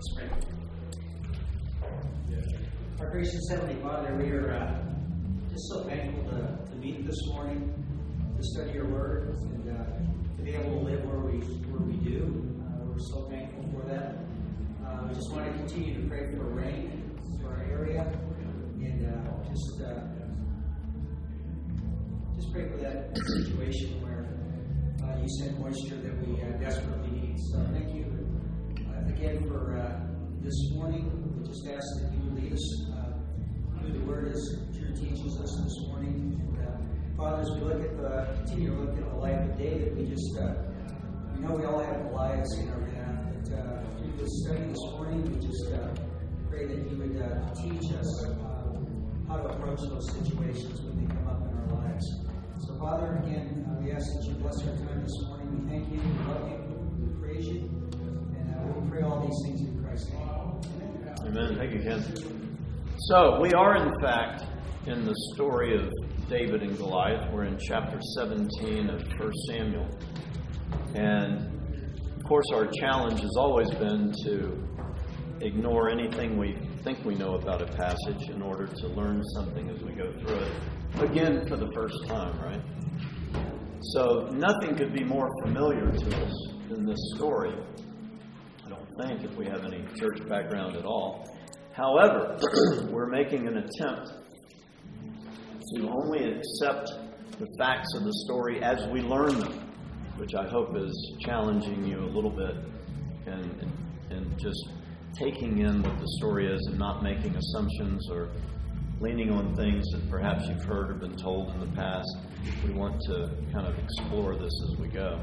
Let's pray. Our gracious Heavenly Father, we are just so thankful to meet this morning, to study your word, and to be able to live where we do. We're so thankful for that. We just want to continue to pray for rain for our area, and just pray for that situation where you send moisture that we desperately need. So thank you again for this morning. We just ask that you lead us through the word as Drew teaches us this morning. And Father, as we continue to look at the life of David, we just we know we all have Goliaths in our path. But through this study this morning, we just pray that you would teach us how to approach those situations when they come up in our lives. So, Father, again, we ask that you bless our time this morning. We thank you, we love you, we praise you, and we pray all these things in Christ's name. Amen. Thank you, Ken. So, we are, in fact, in the story of David and Goliath. We're in chapter 17 of 1 Samuel. And, of course, our challenge has always been to ignore anything we think we know about a passage in order to learn something as we go through it. Again, for the first time, right? So, nothing could be more familiar to us than this story. I don't think, if we have any church background at all. However, we're making an attempt to only accept the facts of the story as we learn them, which I hope is challenging you a little bit and just taking in what the story is and not making assumptions or leaning on things that perhaps you've heard or been told in the past. We want to kind of explore this as we go.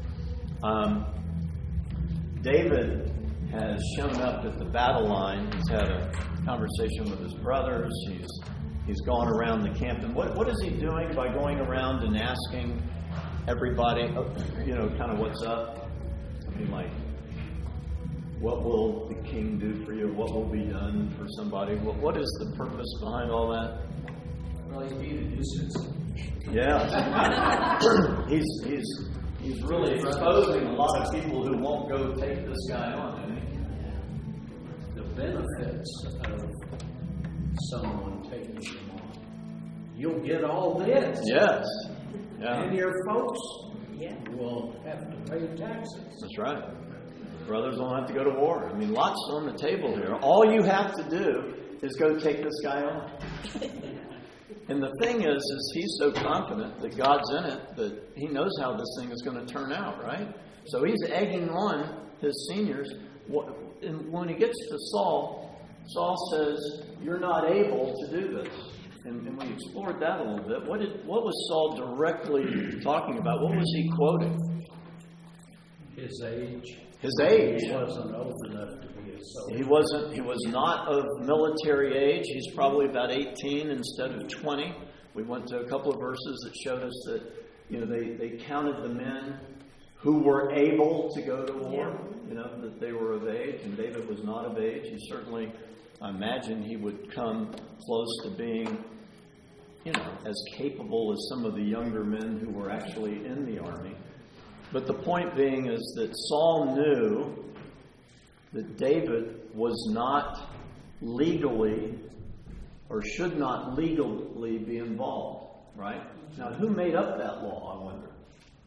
David has shown up at the battle line. He's had a conversation with his brothers. He's gone around the camp. And what is he doing by going around and asking everybody, kind of what's up? I mean, like, what will the king do for you? What will be done for somebody? What is the purpose behind all that? Well, he's being a nuisance. Yeah. He's really exposing a lot of people who won't go take this guy on, isn't he? The benefits of someone taking him on. You'll get all this. Yes. Yeah. And your folks will have to pay taxes. That's right. Brothers don't have to go to war. I mean, lots on the table here. All you have to do is go take this guy on. And the thing is he's so confident that God's in it that he knows how this thing is going to turn out, right? So he's egging on his seniors. And when he gets to Saul, Saul says, "You're not able to do this." And we explored that a little bit. What was Saul directly talking about? What was he quoting? His age. His age. He wasn't old enough to be a soldier. He was not of military age. He's probably about 18 instead of 20. We went to a couple of verses that showed us that they counted the men who were able to go to war, that they were of age, and David was not of age. He certainly, I imagine he would come close to being, as capable as some of the younger men who were actually in the army. But the point being is that Saul knew that David was not legally or should not legally be involved, right? Now, who made up that law, I wonder?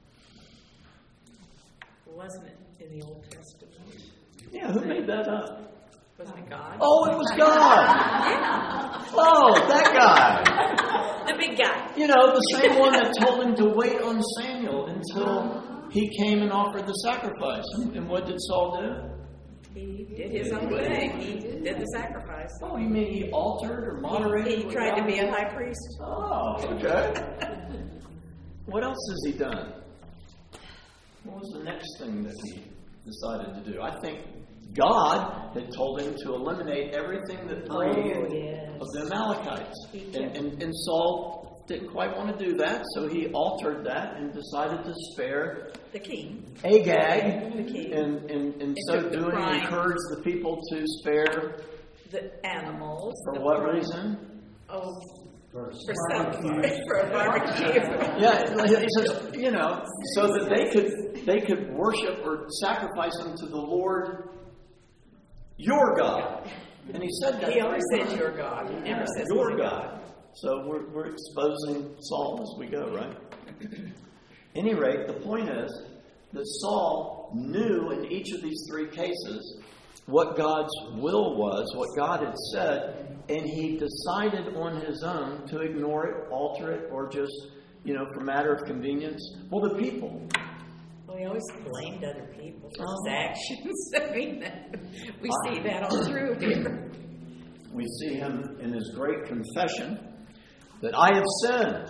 Wasn't it in the Old Testament? Yeah, who made that up? Wasn't it God? Oh, it was God! Yeah. Oh, that guy! The big guy. The same one that told him to wait on Samuel until he came and offered the sacrifice. And what did Saul do? He did his own thing. He did the sacrifice. Oh, you mean he altered or moderated? He tried to be a high priest. Oh, okay. What else has he done? What was the next thing that he decided to do? I think God had told him to eliminate everything that breathed of the Amalekites. And Saul didn't quite want to do that, so he altered that and decided to spare the king. Agag. The king. And so doing, encouraged the people to spare the animals. For what reason? Oh, for a barbecue. Yeah, he says, so that they could worship or sacrifice unto the Lord your God. And he said that. He always says your God. He never says your my God. So we're exposing Saul as we go, right? Any rate, the point is that Saul knew in each of these three cases what God's will was, what God had said, and he decided on his own to ignore it, alter it, or just, for matter of convenience. Well, the people. Well, he always blamed other people for his actions. I mean, we see that all through here. We see him in his great confession that I have sinned.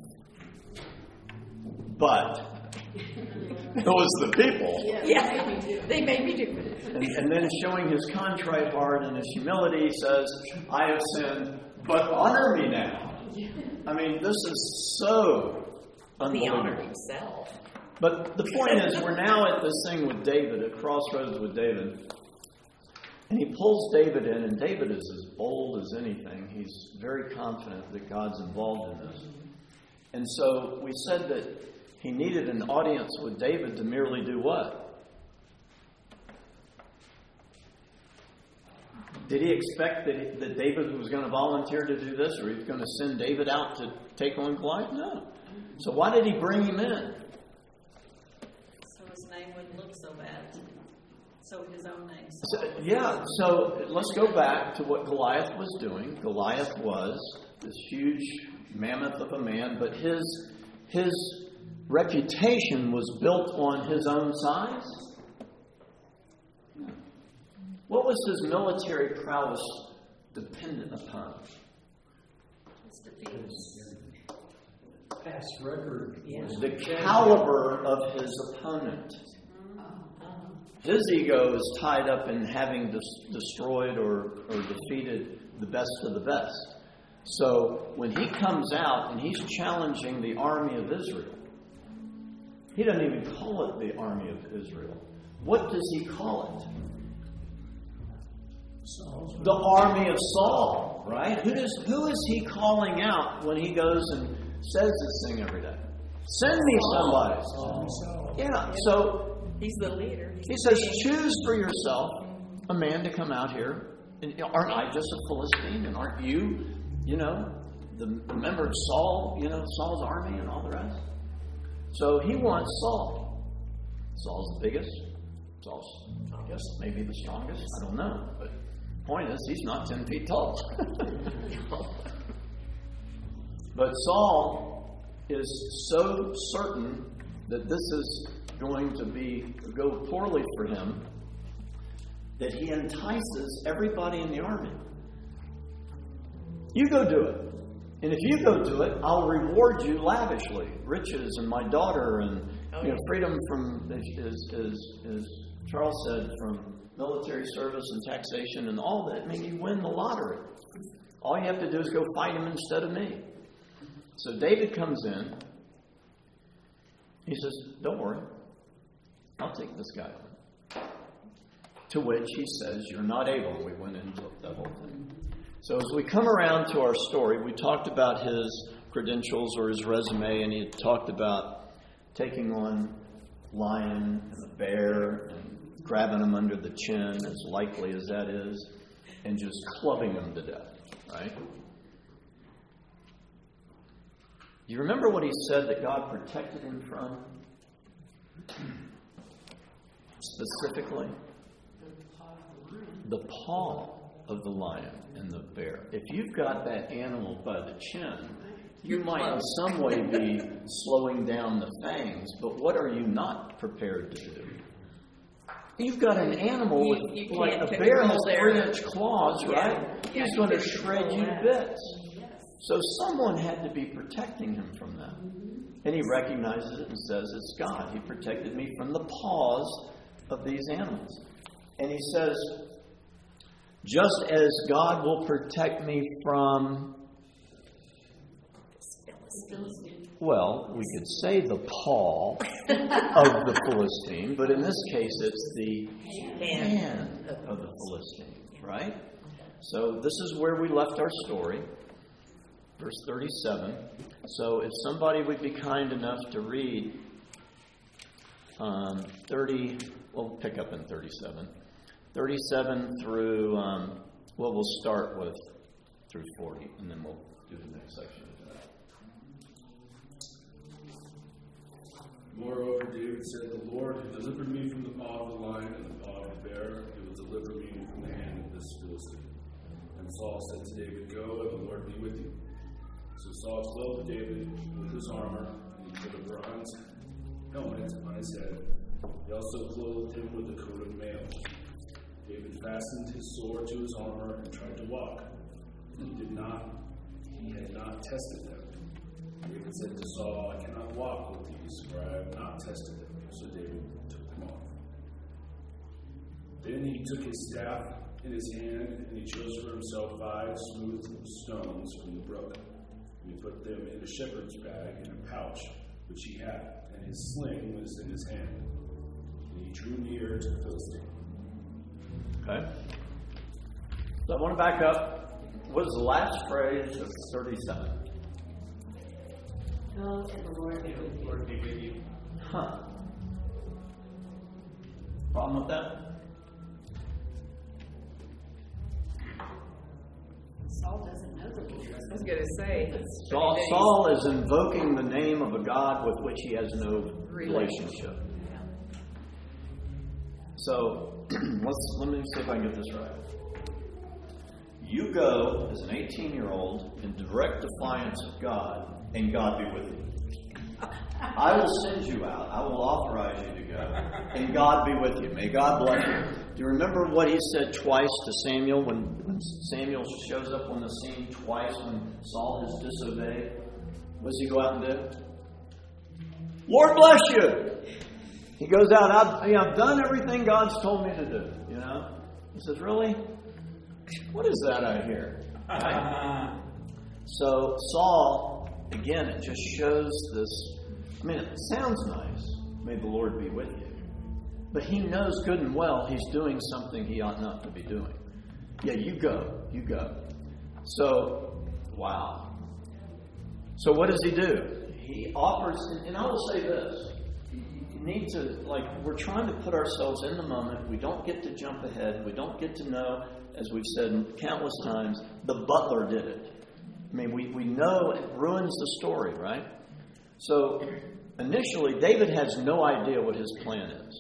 But it was the people. Yeah, they made me do it. And then showing his contrite heart and his humility, he says, I have sinned, but honor me now. I mean, this is so unbelievable. He honored himself. But the point is, we're now at this thing with David, at crossroads with David. And he pulls David in, and David is as bold as anything. He's very confident that God's involved in this. And so we said that he needed an audience with David to merely do what? Did he expect that David was going to volunteer to do this, or he was going to send David out to take on Goliath? No. So why did he bring him in? So his name wouldn't look so bad. So his own name. So let's go back to what Goliath was doing. Goliath was this huge mammoth of a man, but his reputation was built on his own size. What was his military prowess dependent upon? His defeats. Past record. The caliber of his opponent. His ego is tied up in having destroyed or defeated the best of the best. So when he comes out and he's challenging the army of Israel, he doesn't even call it the army of Israel. What does he call it? The army of Saul, right? Who is he calling out when he goes and says this thing every day? Send me somebody. Yeah, so he's the leader. He says, choose for yourself a man to come out here. And aren't I just a Philistine? And aren't you, the member of Saul, Saul's army and all the rest? So he wants Saul. Saul's the biggest. Saul's, I guess, maybe the strongest. I don't know. But the point is, he's not 10 feet tall. But Saul is so certain that this is going to go poorly for him that he entices everybody in the army. You go do it. And if you go do it, I'll reward you lavishly. Riches and my daughter and freedom from, as Charles said, from military service and taxation and all that. I mean, you win the lottery. All you have to do is go fight him instead of me. So David comes in. He says, don't worry. I'll take this guy on. To which he says, you're not able. We went into that whole thing. So as we come around to our story, we talked about his credentials or his resume, and he had talked about taking on lion and a bear and grabbing him under the chin, as likely as that is, and just clubbing him to death, right? Do you remember what he said that God protected him from? Specifically, the paw of the lion and the bear. If you've got that animal by the chin, you might in some way be slowing down the fangs, but what are you not prepared to do? You've got an animal with, like a bear has 3-inch claws, right? He's going to shred you to bits. So someone had to be protecting him from that. And he recognizes it and says, it's God. He protected me from the paws of these animals. And he says, just as God will protect me from, well, we could say the paw of the Philistine, but in this case it's the hand of the Philistine, right? So this is where we left our story. Verse 37. So if somebody would be kind enough to read 30, we'll pick up in 37. 37 through, we'll start with through 40, and then we'll do the next section of that. Moreover, David said, "The Lord who delivered me from the paw of the lion and the paw of the bear, he will deliver me from the hand of this Philistine." And Saul said to David, "Go, and the Lord be with you." So Saul clothed David with his armor, and he put a bronze helmet on his head. He also clothed him with a coat of mail. David fastened his sword to his armor and tried to walk. He had not tested them. David said to Saul, "I cannot walk with these, for I have not tested them." So David took them off. Then he took his staff in his hand, and he chose for himself 5 smooth stones from the brook. And he put them in a shepherd's bag in a pouch which he had, and his sling was in his hand. And he drew near to the Philistine. Okay. So I want to back up. What is the last phrase of 37? Go and the Lord be with you. Lord be with you. Huh. Problem with that? Saul doesn't know the Lord. I was going to say. Saul is invoking the name of a God with which he has no relationship. So, let me see if I can get this right. You go as an 18-year-old in direct defiance of God, and God be with you. I will send you out. I will authorize you to go, and God be with you. May God bless you. Do you remember what he said twice to Samuel when Samuel shows up on the scene twice when Saul has disobeyed? What does he go out and do? Lord bless you. He goes out, I've done everything God's told me to do. You know? He says, really? What is that I hear? Right? So Saul, again, it just shows this. I mean, it sounds nice. May the Lord be with you. But he knows good and well he's doing something he ought not to be doing. Yeah, you go. You go. So, wow. So what does he do? He offers, and I will say this. You need to, we're trying to put ourselves in the moment. We don't get to jump ahead. We don't get to know, as we've said countless times, the butler did it. I mean, we know it ruins the story, right? So, initially, David has no idea what his plan is.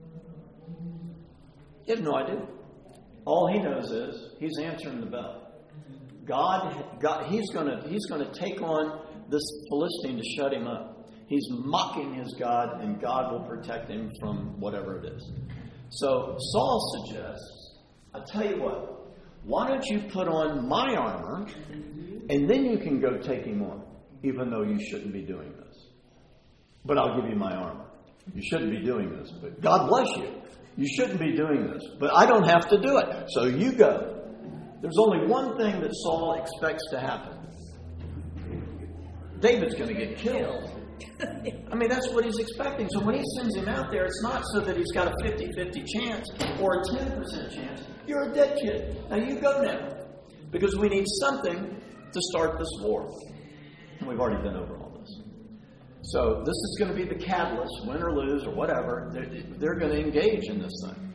He has no idea. All he knows is he's answering the bell. God, he's going to take on this Philistine to shut him up. He's mocking his God, and God will protect him from whatever it is. So Saul suggests, I tell you what, why don't you put on my armor, and then you can go take him on, even though you shouldn't be doing this. But I'll give you my armor. You shouldn't be doing this, but God bless you. You shouldn't be doing this, but I don't have to do it. So you go. There's only one thing that Saul expects to happen. David's going to get killed. I mean, that's what he's expecting. So when he sends him out there, it's not so that he's got a 50-50 chance or a 10% chance. You're a dead kid. Now you go now. Because we need something to start this war. And we've already been over all this. So this is going to be the catalyst, win or lose or whatever. They're going to engage in this thing.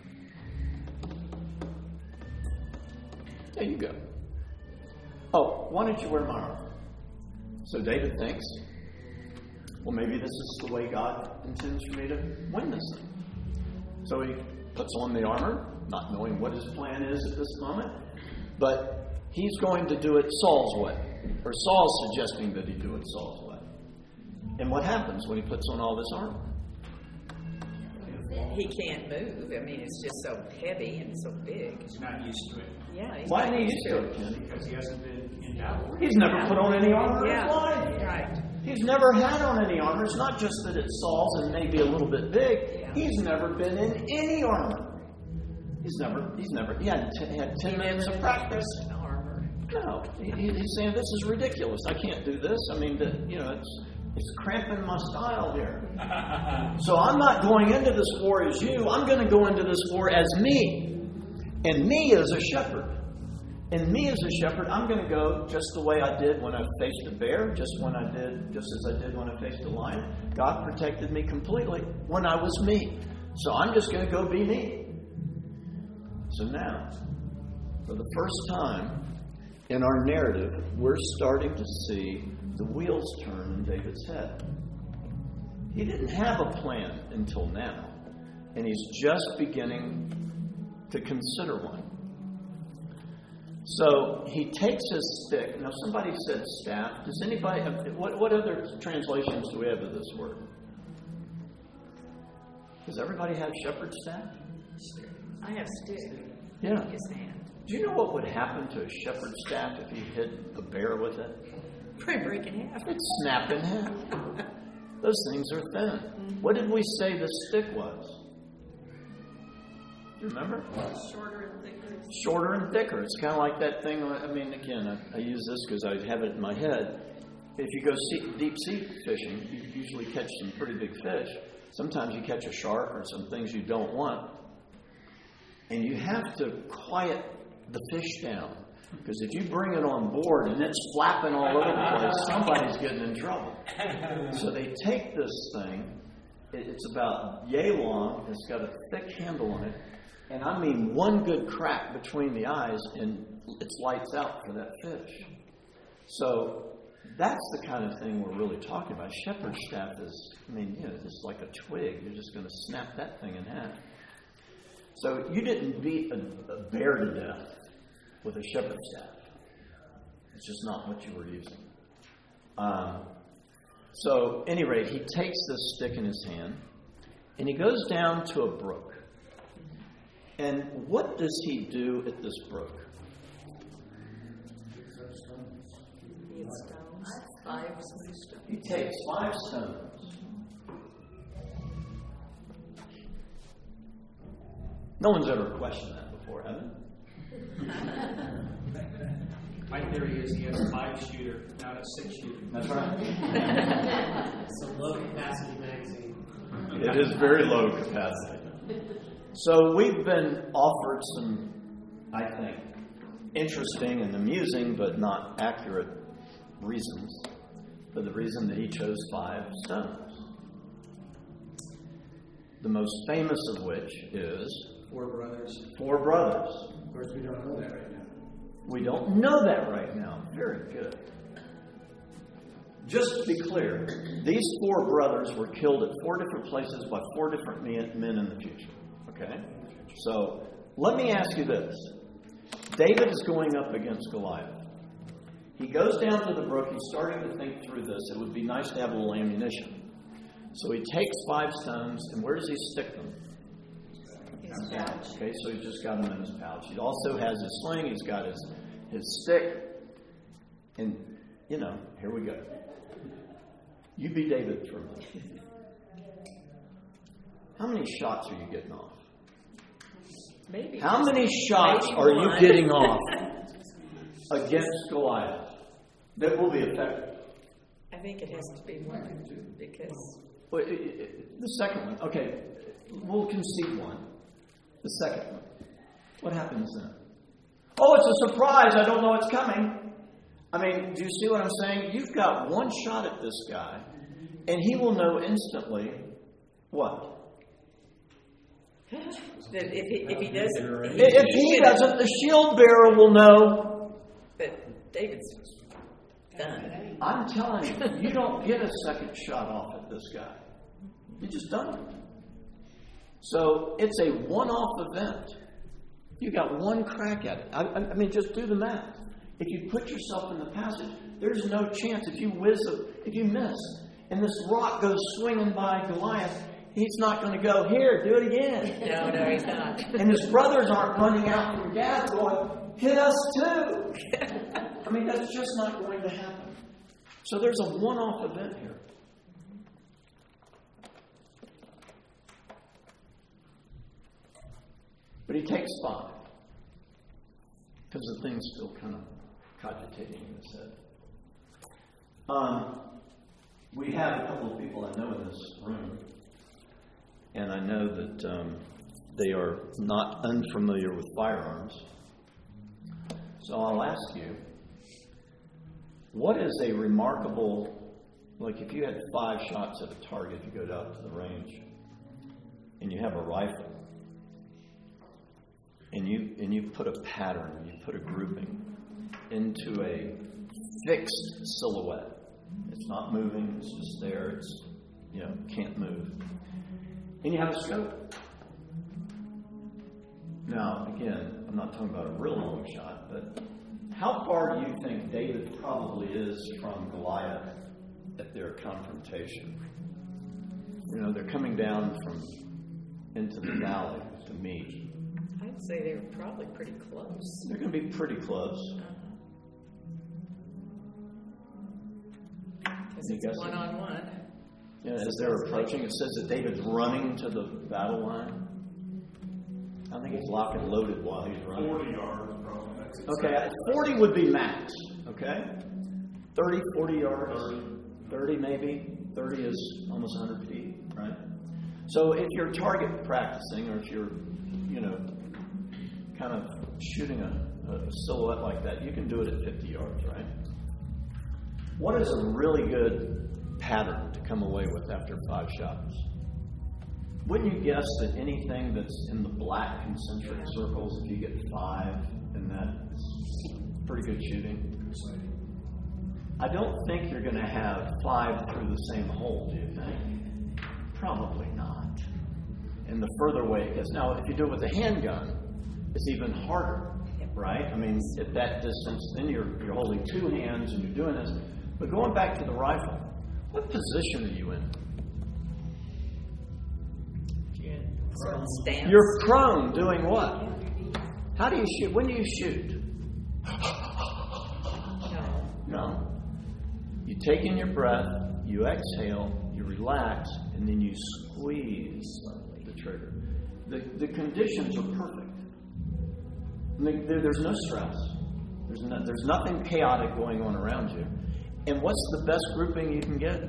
There you go. Oh, why don't you wear my armor? So David thinks, well, maybe this is the way God intends for me to win this thing. So he puts on the armor, not knowing what his plan is at this moment. But he's going to do it Saul's way. Or Saul's suggesting that he do it Saul's way. And what happens when he puts on all this armor? He can't move. I mean, it's just so heavy and so big. He's not used to it. Yeah. Why isn't he used to it, Ken? Because he hasn't been in battle. He's never put on any armor in his life. Right. He's never had on any armor. It's not just that it's Saul's and maybe a little bit big. Yeah. He's never been in any armor. He had 10 minutes of practice. Armor. No. He's saying, this is ridiculous. I can't do this. I mean, it's cramping my style here. So I'm not going into this war as you. I'm going to go into this war as me. And me as a shepherd. And me as a shepherd, I'm going to go just the way I did when I faced a bear, just as I did when I faced a lion. God protected me completely when I was me. So I'm just going to go be me. So now, for the first time in our narrative, we're starting to see the wheels turn in David's head. He didn't have a plan until now, and he's just beginning to consider one. So he takes his stick. Now, somebody said staff. Does anybody have, what other translations do we have of this word? Does everybody have shepherd's staff? I have stick Yeah. in his hand. Do you know what would happen to a shepherd's staff if you hit a bear with it? Probably break in half. It'd snap in half. Those things are thin. What did we say the stick was? You remember? Shorter and thicker. Shorter and thicker. It's kind of like that thing. I mean, again, I use this because I have it in my head. If you go deep sea fishing, you usually catch some pretty big fish. Sometimes you catch a shark or some things you don't want. And you have to quiet the fish down. Because if you bring it on board and it's flapping all over the place, somebody's getting in trouble. So they take this thing. It's about yay long. It's got a thick handle on it. And I mean one good crack between the eyes and it's lights out for that fish. So that's the kind of thing we're really talking about. Shepherd's staff is, it's like a twig. You're just going to snap that thing in half. So you didn't beat a bear to death with a shepherd's staff. It's just not what you were using. So, at any rate, he takes this stick in his hand and he goes down to a brook. And what does he do at this brook? He had stones. 5 smooth stones. He takes 5 stones. No one's ever questioned that before, have they? My theory is he has a 5-shooter, not a 6-shooter. That's right. It's a low capacity magazine. It is very low capacity. So we've been offered some, I think, interesting and amusing but not accurate reasons for the reason that he chose 5 stones. The most famous of which is 4 brothers. 4 brothers. Of course, we don't know that right now. We don't know that right now. Very good. Just to be clear, these 4 brothers were killed at 4 different places by 4 different men in the future. Okay? So, let me ask you this. David is going up against Goliath. He goes down to the brook. He's starting to think through this. It would be nice to have a little ammunition. So he takes 5 stones, and where does he stick them? His pouch. Okay, so he's just got them in his pouch. He also has his sling. He's got his stick. And, here we go. You be David for a minute. How many shots are you getting off? Maybe. How many shots maybe are one. you getting off against Goliath that will be effective? I think it has to be one because Well, the second one. Okay, we'll concede one. The second one. What happens then? Oh, it's a surprise. I don't know it's coming. I mean, do you see what I'm saying? You've got one shot at this guy, and he will know instantly what? that if he doesn't, If he doesn't, the shield bearer will know. But David's done. I'm telling you, you don't get a second shot off at this guy. You just don't. So it's a one-off event. You got one crack at it. I mean, just do the math. If you put yourself in the passage, there's no chance. If you miss, and this rock goes swinging by Goliath, he's not going to go, here, do it again. No, he's not. And his brothers aren't running out from Gath going, hit us too. I mean, that's just not going to happen. So there's a one-off event here. But he takes 5. Because the thing's still kind of cogitating in his head. We have a couple of people I know in this room. And I know that they are not unfamiliar with firearms. So I'll ask you, what is a remarkable, like if you had 5 shots at a target, you go out to the range, and you have a rifle, and you put a pattern, and you put a grouping into a fixed silhouette. It's not moving, it's just there, it's, can't move. And you have a scope. Now, again, I'm not talking about a real long shot, but how far do you think David probably is from Goliath at their confrontation? They're coming down from into the valley to meet. I'd say they were probably pretty close. They're going to be pretty close. Because it's one-on-one. Yeah, as they're approaching, it says that David's running to the battle line. I think he's locked and loaded while he's running. 40 yards, probably. Okay, 40 would be max, okay? 30, 40 yards, 30 maybe. 30 is almost 100 feet, right? So if you're target practicing, or if you're, kind of shooting a silhouette like that, you can do it at 50 yards, right? What is a really good pattern to come away with after 5 shots? Wouldn't you guess that anything that's in the black concentric circles, if you get 5 in that, it's pretty good shooting? I don't think you're going to have 5 through the same hole, do you think? Probably not. And the further away it gets. Now, if you do it with a handgun, it's even harder, right? I mean, at that distance, then you're holding 2 hands and you're doing this. But going back to the rifle, what position are you in? Stance. You're prone, doing what? How do you shoot? When do you shoot? No. You take in your breath, you exhale, you relax, and then you squeeze the trigger. The conditions are perfect. There's no stress. There's nothing chaotic going on around you. And what's the best grouping you can get?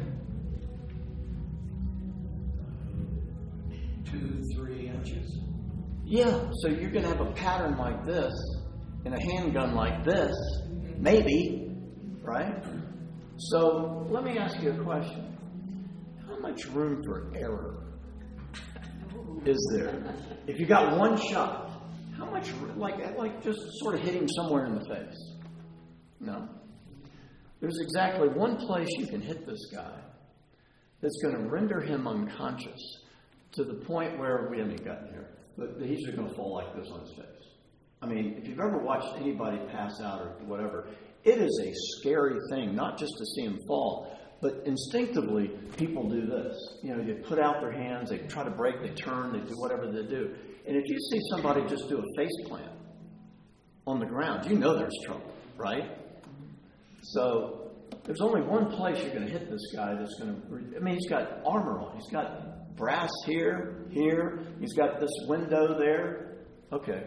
2-3 inches. Yeah, so you're going to have a pattern like this and a handgun like this, maybe, right? So let me ask you a question. How much room for error is there? If you got one shot, how much, like just sort of hitting somewhere in the face? No. There's exactly one place you can hit this guy that's going to render him unconscious to the point where we haven't gotten here, but he's just going to fall like this on his face. I mean, if you've ever watched anybody pass out or whatever, it is a scary thing, not just to see him fall, but instinctively people do this. They put out their hands, they try to break, they turn, they do whatever they do. And if you see somebody just do a face plant on the ground, you know there's trouble, right? So there's only one place you're going to hit this guy that's going to... he's got armor on. He's got brass here. He's got this window there. Okay.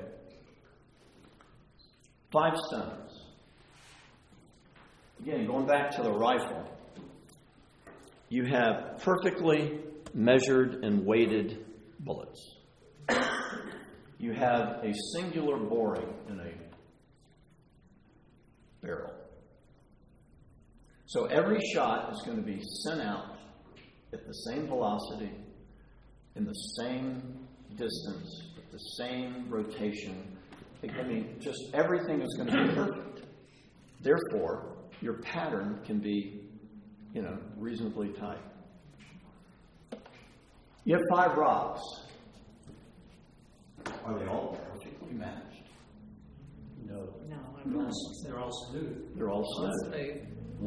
5 stones. Again, going back to the rifle, you have perfectly measured and weighted bullets. You have a singular boring in a barrel. So every shot is going to be sent out at the same velocity, in the same distance, with the same rotation. Just everything is going to be perfect. Therefore, your pattern can be, reasonably tight. You have 5 rocks. Are they all perfectly matched? No. They're all smooth. They're all smooth.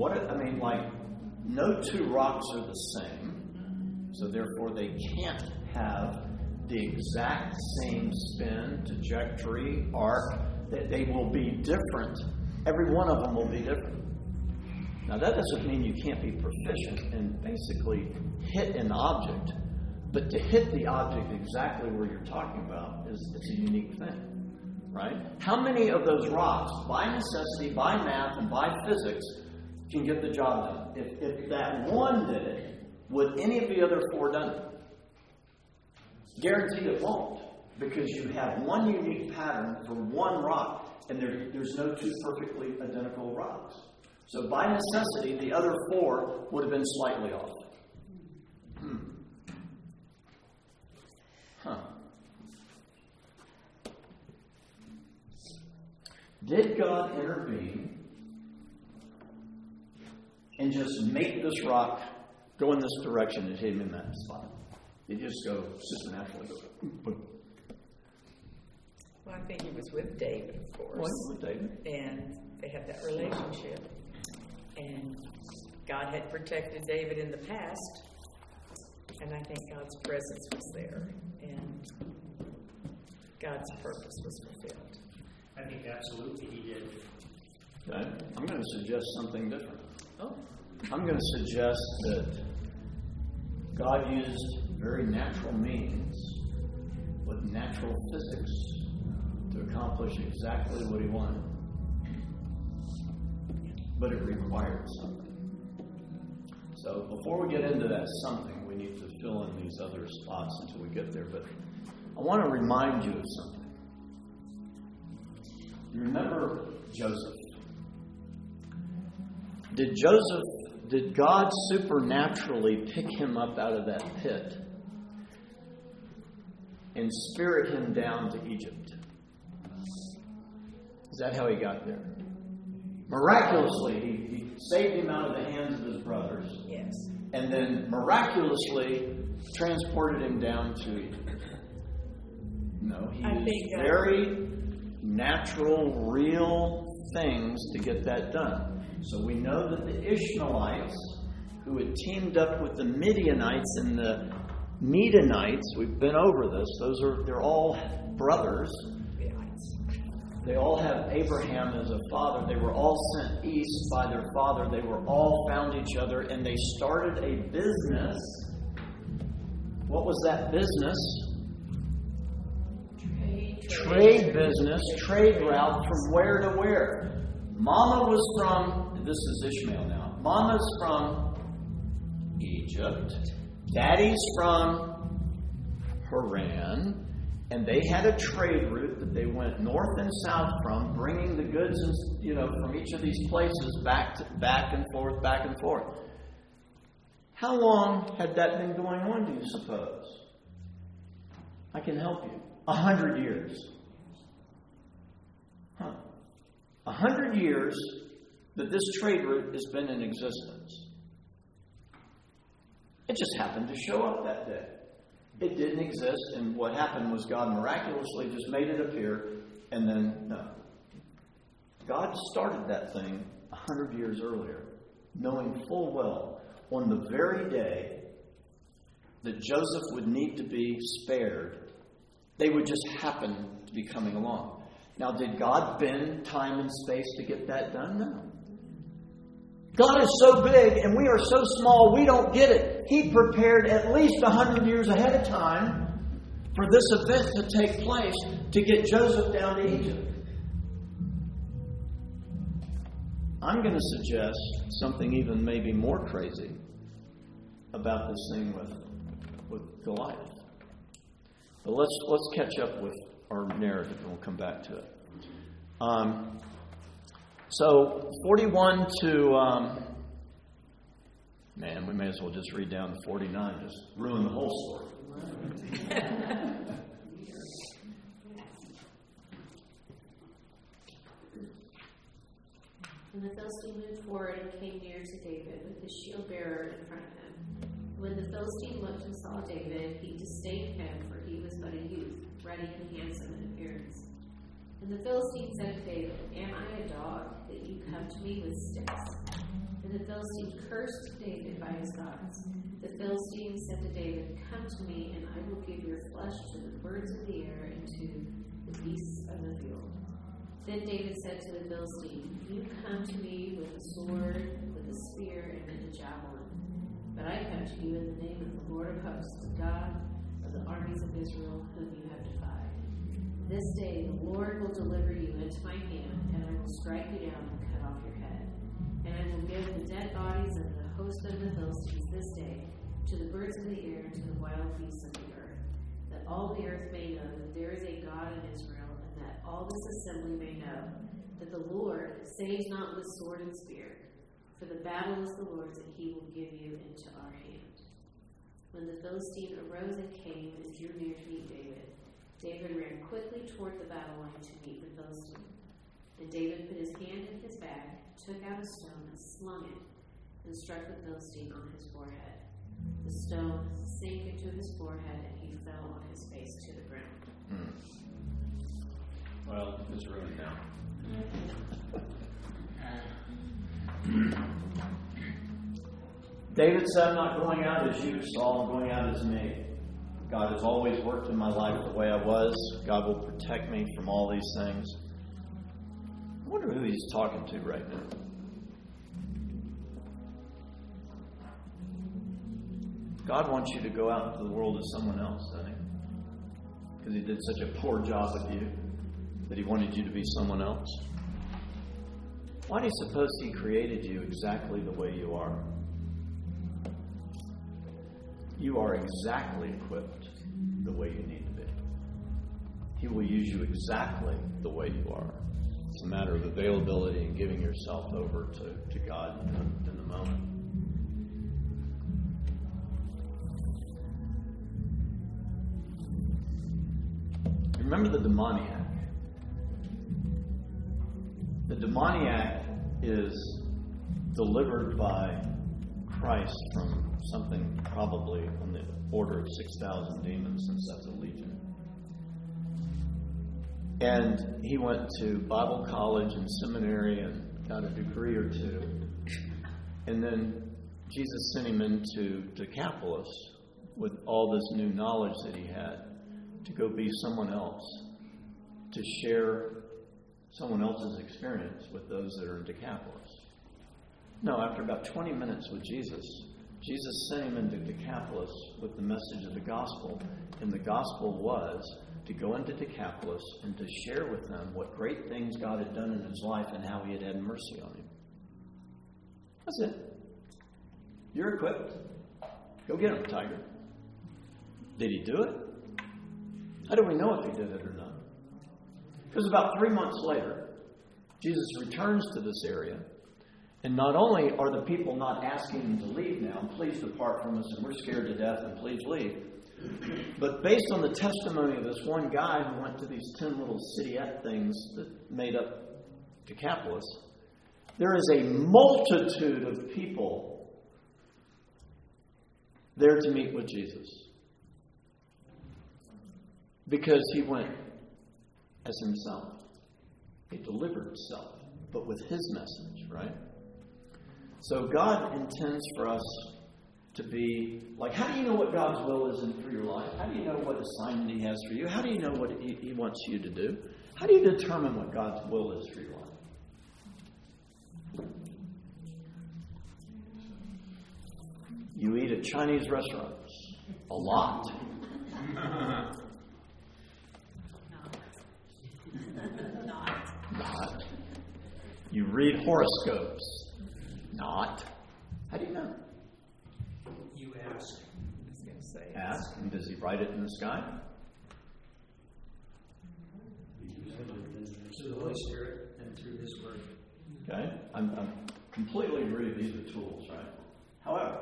No 2 rocks are the same, so therefore they can't have the exact same spin, trajectory, arc, that they will be different. Every one of them will be different. Now that doesn't mean you can't be proficient and basically hit an object, but to hit the object exactly where you're talking about it's a unique thing, right? How many of those rocks, by necessity, by math, and by physics, can get the job done? If that one did it, would any of the other 4 done it? Guaranteed it won't, because you have one unique pattern for one rock, and there's no 2 perfectly identical rocks. So by necessity, the other 4 would have been slightly off. Did God intervene and just make this rock go in this direction and hit him in that spot? Did he just go supernaturally? Well, I think he was with David, of course. Well, he was with David. And they had that relationship. And God had protected David in the past. And I think God's presence was there. And God's purpose was fulfilled. I think absolutely he did. Okay. I'm going to suggest something different. Oh. I'm going to suggest that God used very natural means with natural physics to accomplish exactly what he wanted. But it required something. So before we get into that something, we need to fill in these other spots until we get there. But I want to remind you of something. You remember Joseph? Did God supernaturally pick him up out of that pit and spirit him down to Egypt? Is that how he got there? Miraculously, he saved him out of the hands of his brothers. Yes. And then miraculously transported him down to Egypt. No, he used very natural, real things to get that done. So we know that the Ishmaelites, who had teamed up with the Midianites and the Midianites, we've been over this, they're all brothers. They all have Abraham as a father. They were all sent east by their father. They were all found each other, and they started a business. What was that business? Trade business, trade route from where to where? Mama was from, this is Ishmael now, Mama's from Egypt. Daddy's from Haran. And they had a trade route that they went north and south from, bringing the goods, from each of these places back and forth, back and forth. How long had that been going on, do you suppose? I can help you. 100 years. 100 years that this trade route has been in existence. It just happened to show up that day. It didn't exist, and what happened was God miraculously just made it appear, and then, no. God started that thing 100 years earlier, knowing full well on the very day that Joseph would need to be spared, they would just happen to be coming along. Now, did God bend time and space to get that done? No. God is so big and we are so small, we don't get it. He prepared at least 100 years ahead of time for this event to take place to get Joseph down to Egypt. I'm going to suggest something even maybe more crazy about this thing with Goliath. But let's catch up with our narrative and we'll come back to it. So 41 to, we may as well just read down to 49, just ruin the whole story. And the Philistine moved forward and came near to David with his shield bearer in front of him. When the Philistine looked and saw David, he disdained him, for he was but a youth, ruddy and handsome in appearance. And the Philistine said to David, "Am I a dog, that you come to me with sticks?" And the Philistine cursed David by his gods. The Philistine said to David, "Come to me, and I will give your flesh to the birds of the air and to the beasts of the field." Then David said to the Philistine, "You come to me with a sword, with a spear, and with a javelin. But I come to you in the name of the Lord of hosts, the God of the armies of Israel, whom you have defied. This day the Lord will deliver you into my hand, and I will strike you down and cut off your head. And I will give the dead bodies of the host of the Philistines this day to the birds of the air and to the wild beasts of the earth, that all the earth may know that there is a God in Israel, and that all this assembly may know that the Lord saves not with sword and spear, for the battle is the Lord's, and he will give you into our hand." When the Philistine arose and came and drew near to meet David, David ran quickly toward the battle line to meet the Philistine. And David put his hand in his bag, took out a stone, and slung it, and struck the Philistine on his forehead. The stone sank into his forehead, and he fell on his face to the ground. Well, it's ruined now. David said, I'm not going out as you, Saul, I'm going out as me. God has always worked in my life the way I was. God will protect me from all these things. I wonder who he's talking to right now. God wants you to go out into the world as someone else, doesn't he? Because he did such a poor job with you that he wanted you to be someone else. Why do you suppose he created you exactly the way you are? You are exactly equipped the way you need to be. He will use you exactly the way you are. It's a matter of availability and giving yourself over to God in the moment. Remember the demoniac. The demoniac is delivered by Christ from something probably on the order of 6,000 demons, since that's a legion. And he went to Bible college and seminary and got a degree or two. And then Jesus sent him into Decapolis with all this new knowledge that he had to go be someone else, to share someone else's experience with those that are in Decapolis. No, after about 20 minutes with Jesus, Jesus sent him into Decapolis with the message of the gospel. And the gospel was to go into Decapolis and to share with them what great things God had done in his life and how he had had mercy on him. That's it. You're equipped. Go get him, tiger. Did he do it? How do we know if he did it or not? Because about 3 months later, Jesus returns to this area. And not only are the people not asking him to leave now, please depart from us, and we're scared to death, and please leave. But based on the testimony of this one guy who went to these 10 little cityette things that made up Decapolis, there is a multitude of people there to meet with Jesus. Because he went as himself. He delivered himself, but with his message, right? So God intends for us to be like, how do you know what God's will is for your life? How do you know what assignment he has for you? How do you know what he wants you to do? How do you determine what God's will is for your life? You eat at Chinese restaurants a lot. Not. You read horoscopes. Not. How do you know? You ask. I was going to say. Ask. And does he write it in the sky? Through the Holy Spirit and through his word. Okay. I'm completely agree these are tools, right? However.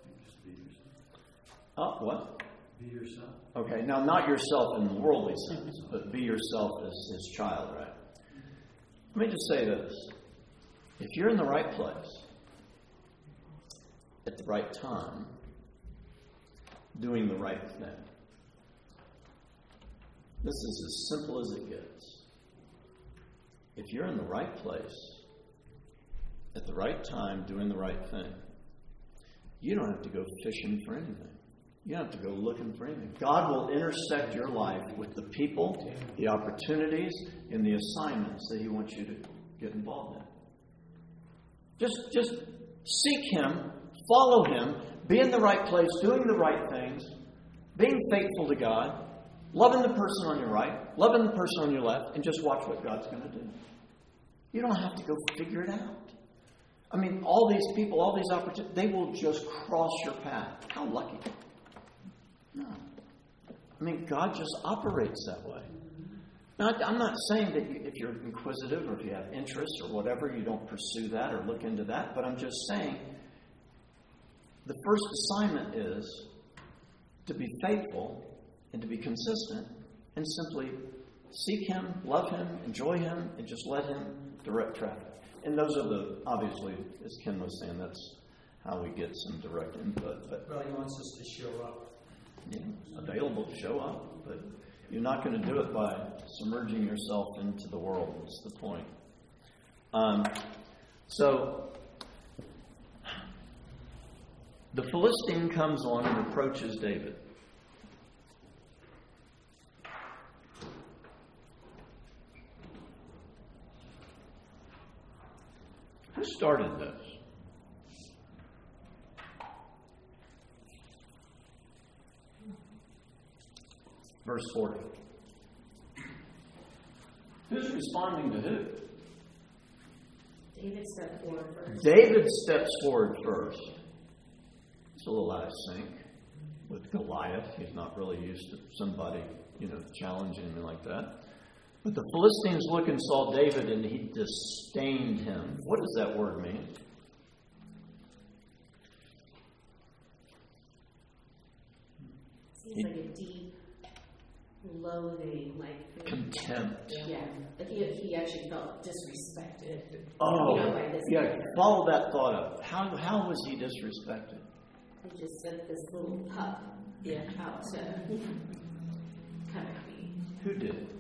Oh, what? Be yourself. Okay, now not yourself in the worldly sense, but be yourself as his child, right? Let me just say this. If you're in the right place, at the right time, doing the right thing, this is as simple as it gets. If you're in the right place, at the right time, doing the right thing, you don't have to go fishing for anything. You don't have to go looking for anything. God will intersect your life with the people, the opportunities, and the assignments that he wants you to get involved in. Just seek him, follow him, be in the right place, doing the right things, being faithful to God, loving the person on your right, loving the person on your left, and just watch what God's going to do. You don't have to go figure it out. I mean, all these people, all these opportunities, they will just cross your path. How lucky. No. I mean, God just operates that way. Now, I'm not saying that if you're inquisitive or if you have interests or whatever, you don't pursue that or look into that. But I'm just saying the first assignment is to be faithful and to be consistent and simply seek Him, love Him, enjoy Him, and just let Him direct traffic. And those are obviously, as Ken was saying, that's how we get some direct input. But Well, He wants us to show up. Available to show up, but you're not going to do it by submerging yourself into the world. That's the point. So the Philistine comes on and approaches David. Who started this? Verse 40. Who's responding to who? David stepped forward first. David steps forward first. It's a little out of sync with Goliath. He's not really used to somebody, challenging him like that. But the Philistines look and saw David, and he disdained him. What does that word mean? Seems like a deep loathing, like Contempt. Yeah, like he actually felt disrespected. Oh, by this yeah. man. Follow that thought up. How was he disrespected? He just sent this little pup out to come at me. Who did it?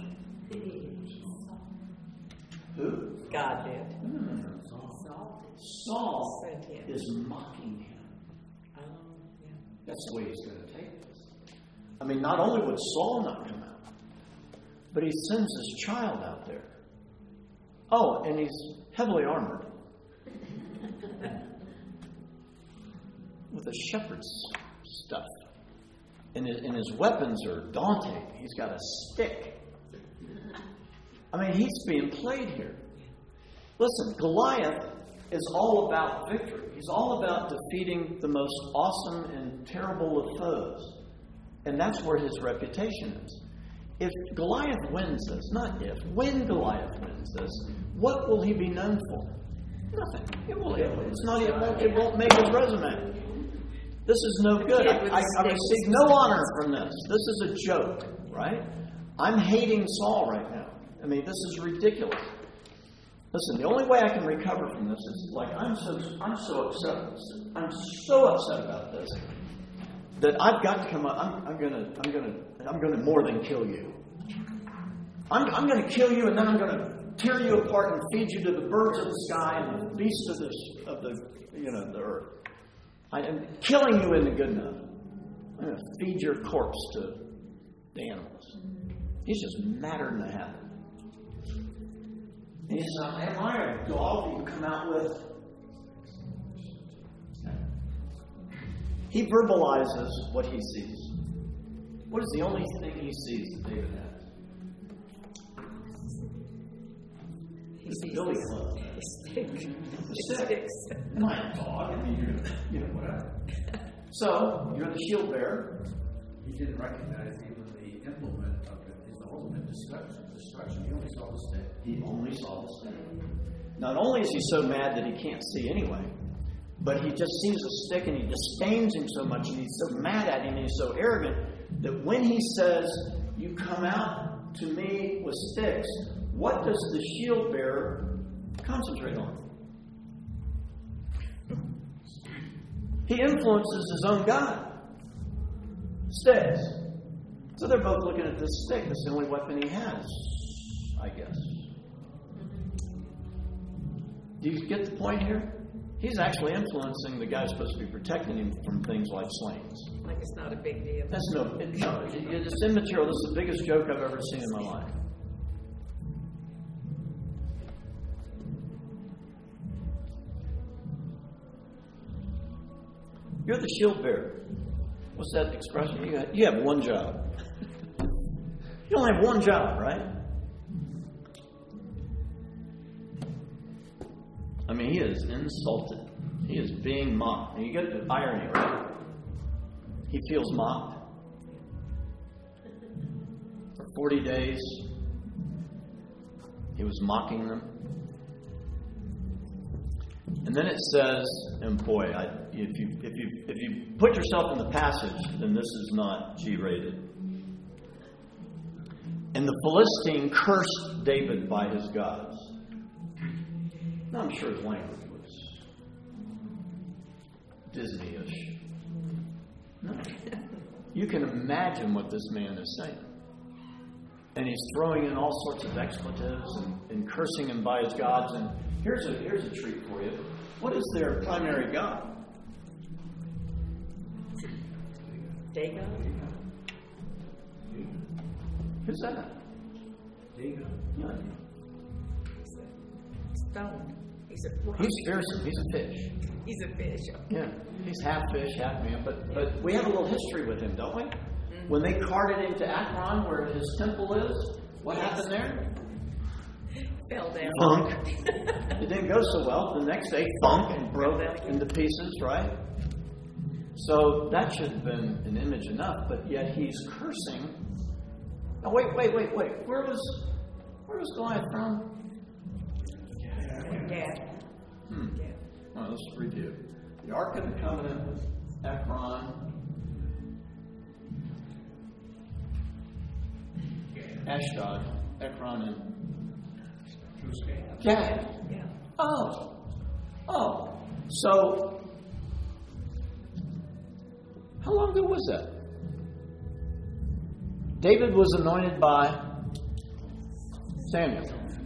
Who? God did. No. Saul Sent him. is mocking him. Oh, yeah. That's the way he's going to take this. I mean, not only would Saul not come out, but he sends his child out there. Oh, and he's heavily armored with a shepherd's stuff. And his weapons are daunting. He's got a stick. I mean, he's being played here. Listen, Goliath is all about victory. He's all about defeating the most awesome and terrible of foes. And that's where his reputation is. If Goliath wins this, not if, when Goliath wins this, what will he be known for? Nothing. It won't make his resume. This is no good. I receive no honor from this. This is a joke, right? I'm hating Saul right now. I mean, this is ridiculous. Listen, the only way I can recover from this is like I'm so upset. I'm so upset about this that I've got to come up. I'm gonna more than kill you. I'm gonna kill you, and then I'm gonna tear you apart and feed you to the birds of the sky and the beasts of the earth. I am killing you isn't good enough. I'm gonna feed your corpse to the animals. He's just madder than a hat. And he says, am I a dog you come out with? He verbalizes what he sees. What is the only thing he sees that David has? It's the billy club. The sticks. Am I a dog? I mean, whatever. So, you're the shield bearer. He didn't recognize even the implement of his ultimate destruction. He only saw the stick. He only saw the stick. Not only is he so mad that he can't see anyway, but he just sees a stick and he disdains him so much and he's so mad at him and he's so arrogant that when he says, you come out to me with sticks, what does the shield bearer concentrate on? He influences his own God. Sticks. So they're both looking at this stick. That's the only weapon he has, I guess. Do you get the point here? He's actually influencing the guy supposed to be protecting him from things like slings. Like it's not a big deal. That's it's immaterial. This is the biggest joke I've ever seen in my life. You're the shield bearer. What's that expression? You have one job. You only have one job, right? I mean, he is insulted. He is being mocked. And you get the irony, right? He feels mocked. For 40 days, he was mocking them. And then it says, and boy, if you put yourself in the passage, then this is not G-rated. And the Philistine cursed David by his gods. Now, I'm sure his language was Disney-ish. No. You can imagine what this man is saying. And he's throwing in all sorts of expletives and cursing him by his gods. And here's a treat for you. What is their primary god? Dagon? Who's that? Dagon. Yeah. Stone. He's a rock. He's fearsome. He's a fish. He's a fish. Yeah. He's half fish, half man. But we have a little history with him, don't we? Mm-hmm. When they carted into Akron, where his temple is, what happened there? Fell down. Funk. It didn't go so well. The next day, funk and broke into pieces, right? So that should have been an image enough, but yet he's cursing. Oh, wait. Where was Goliath from? Yeah. Well, let's review. The Ark of the Covenant with Ekron. Ashdod, Ekron, and Gath. Yeah. Oh. So, how long ago was that? David was anointed by Samuel.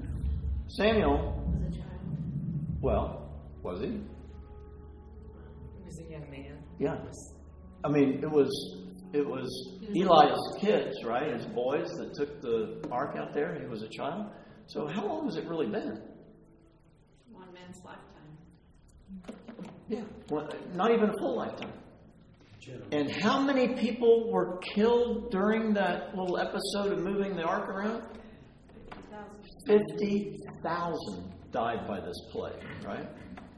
Well, was he? He was a young man. Yeah. I mean, it was Eli's kids, right? His boys that took the ark out there. He was a child. So how long has it really been? One man's lifetime. Yeah. Well, not even a full lifetime. And how many people were killed during that little episode of moving the ark around? 50,000 died by this plague, right?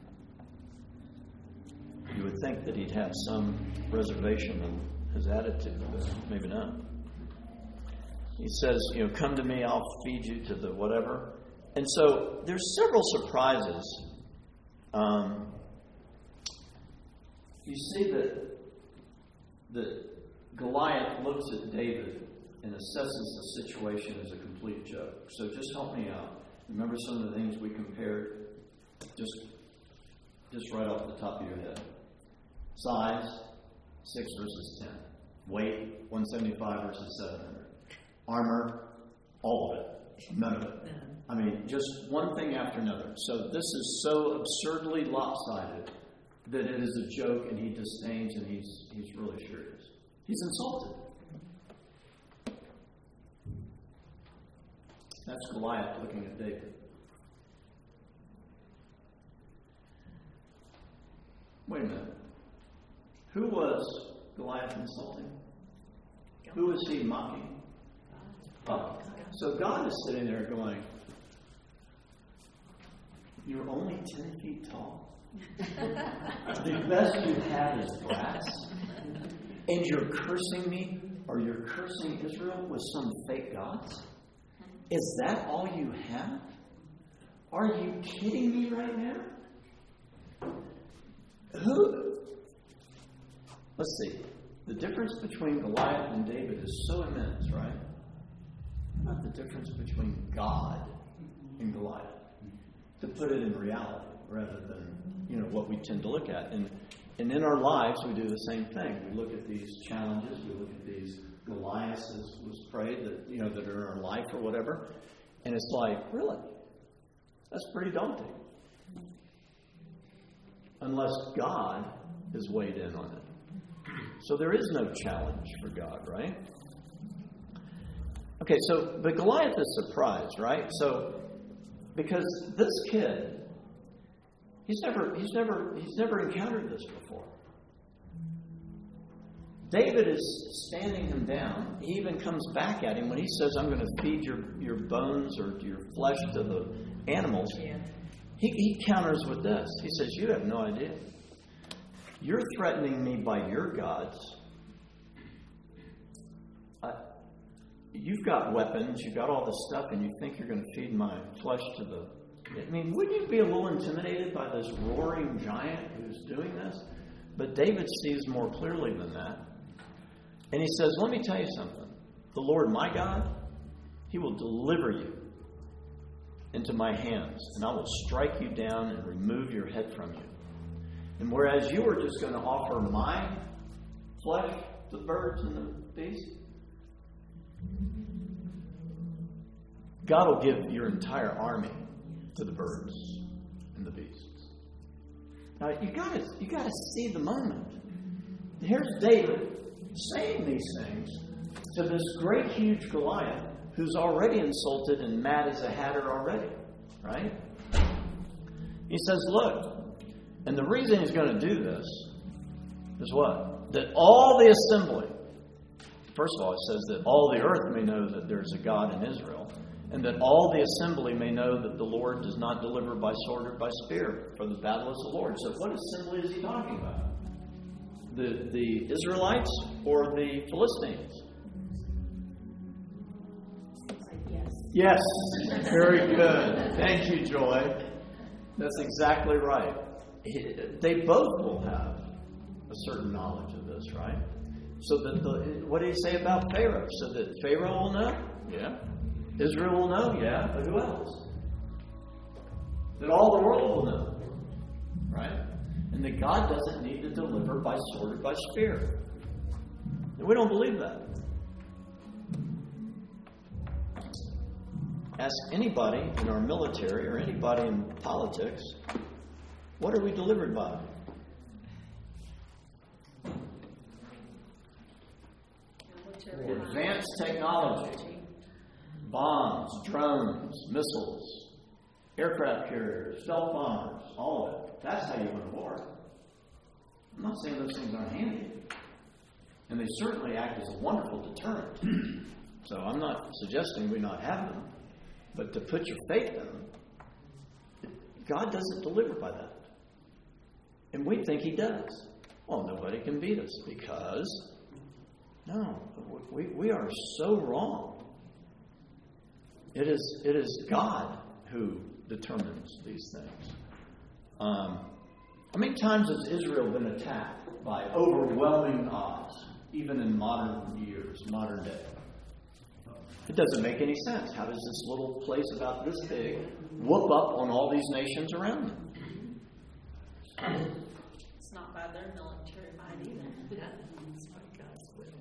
You would think that he'd have some reservation in his attitude, but maybe not. He says, come to me, I'll feed you to the whatever. And so there's several surprises. You see that Goliath looks at David and assesses the situation as a complete joke. So just help me out. Remember some of the things we compared? Just right off the top of your head. Size, 6 versus 10. Weight, 175 versus 700. Armor, all of it. None of it. I mean, just one thing after another. So this is so absurdly lopsided that it is a joke, and he disdains, and he's really furious. He's insulted. That's Goliath looking at David. Wait a minute. Who was Goliath insulting? Who was he mocking? Oh, so God is sitting there going, you're only 10 feet tall. The best you have is brass. And you're cursing me, or you're cursing Israel with some fake gods? Is that all you have? Are you kidding me right now? Let's see. The difference between Goliath and David is so immense, right? Not the difference between God and Goliath. To put it in reality, rather than, what we tend to look at. And in our lives, we do the same thing. We look at these challenges. We look at these Goliaths, as was prayed, that are in our life or whatever. And it's like, really? That's pretty daunting. Unless God is weighed in on it. So there is no challenge for God, right? Okay, but Goliath is surprised, right? So, because this kid, he's never encountered this before. David is standing him down. He even comes back at him when he says, I'm going to feed your bones or your flesh to the animals. Yeah. He counters with this. He says, you have no idea. You're threatening me by your gods. You've got weapons, you've got all this stuff, and you think you're going to feed my flesh to the... I mean, wouldn't you be a little intimidated by this roaring giant who's doing this? But David sees more clearly than that. And he says, let me tell you something. The Lord my God, He will deliver you into my hands, and I will strike you down and remove your head from you. And whereas you are just going to offer my flesh to the birds and the beasts, God will give your entire army to the birds and the beasts. Now you got to see the moment. Here's David saying these things to this great, huge Goliath, who's already insulted and mad as a hatter already, right? He says, look, and the reason he's going to do this is what? That all the assembly, first of all, it says that all the earth may know that there's a God in Israel, and that all the assembly may know that the Lord does not deliver by sword or by spear, for the battle is the Lord. So what assembly is he talking about? The Israelites or the Philistines? Yes. Very good. Thank you, Joy. That's exactly right. They both will have a certain knowledge of this, right? So that what did he say about Pharaoh? So that Pharaoh will know? Yeah. Israel will know? Yeah. But who else? That all the world will know. Right? And that God doesn't need to deliver by sword or by spear. And we don't believe that. Ask anybody in our military or anybody in politics, what are we delivered by? Advanced technology. Bombs, drones, missiles, aircraft carriers, stealth bombers, all of it. That's how you win a war. I'm not saying those things aren't handy. And they certainly act as a wonderful deterrent. So I'm not suggesting we not have them. But to put your faith in them, God doesn't deliver by that. And we think He does. Well, nobody can beat us because, no, we are so wrong. It is God who determines these things. How many times has Israel been attacked by overwhelming odds, even in modern years, modern day? It doesn't make any sense. How does this little place about this big whoop up on all these nations around them? It's not by their military might either. It's by God's will.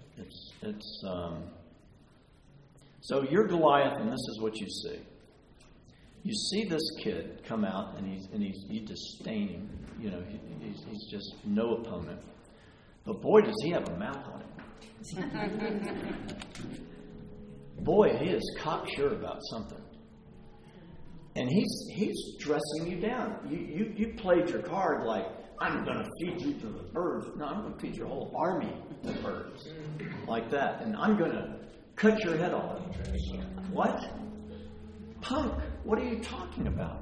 So you're Goliath, and this is what you see. You see this kid come out, and you disdain him. You know, he's just no opponent. But boy, does he have a mouth on him. Boy, he is cocksure about something. And he's dressing you down. You played your card like, I'm going to feed you to the birds. No, I'm going to feed your whole army to the birds. Like that. And I'm going to cut your head off. What? Punk, what are you talking about?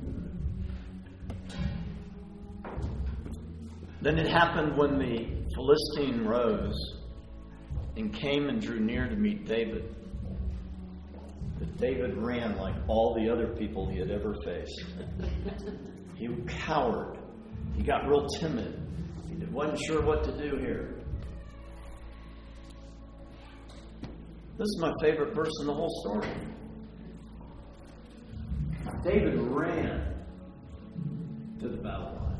Then it happened when the Philistine rose and came and drew near to meet David. But David ran like all the other people he had ever faced. He cowered. He got real timid. He wasn't sure what to do here. This is my favorite verse in the whole story. David ran to the battle line.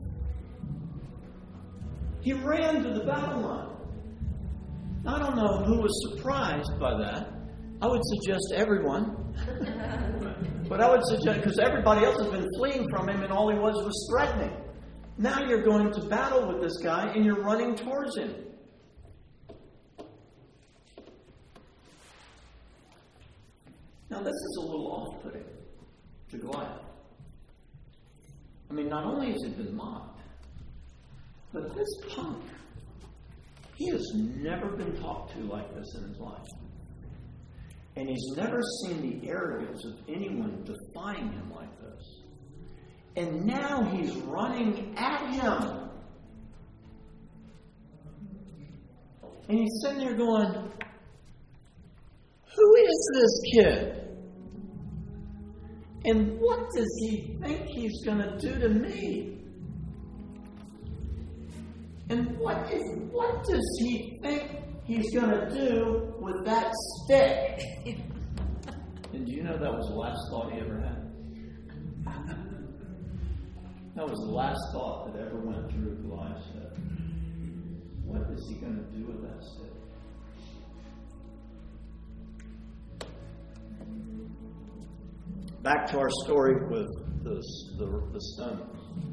He ran to the battle line. I don't know who was surprised by that. I would suggest everyone. But I would suggest, because everybody else has been fleeing from him and all he was threatening. Now you're going to battle with this guy and you're running towards him. Now this is a little off-putting to Goliath. I mean, not only has he been mocked, but this punk, he has never been talked to like this in his life. And he's never seen the arrogance of anyone defying him like this. And now he's running at him. And he's sitting there going, who is this kid? And what does he think he's going to do to me? And what does he think he's going to do with that stick? And do you know that was the last thought he ever had? That was the last thought that ever went through Goliath's head. What is he going to do with that stick? Back to our story with the stone.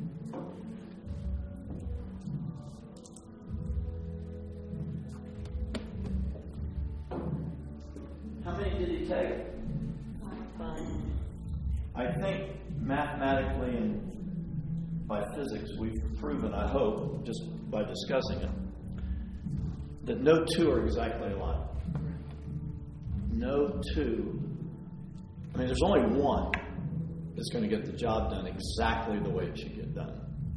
How many did he take? 5. I think mathematically and by physics we've proven, I hope, just by discussing it, that no two are exactly alike. No two. I mean, there's only one that's going to get the job done exactly the way it should get done.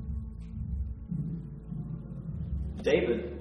David